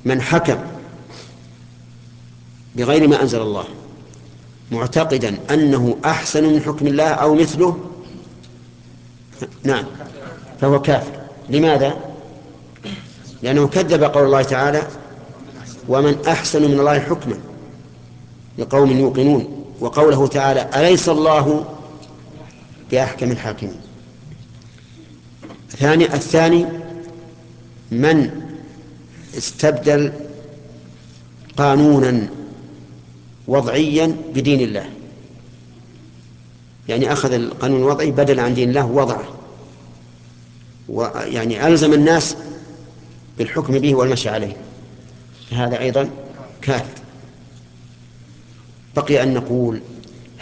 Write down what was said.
من حكم بغير ما أنزل الله معتقدا أنه أحسن من حكم الله أو مثله، نعم، فهو كافر. لماذا؟ لأنه كذب قول الله تعالى: ومن أحسن من الله حكما لقوم يوقنون، وقوله تعالى: أليس الله بأحكم الحاكمين. الثاني من استبدل قانونا وضعيا بدين الله، يعني أخذ القانون الوضعي بدل عن دين الله وضعه، ويعني ألزم الناس بالحكم به والمشي عليه، هذا أيضا كافر. بقي أن نقول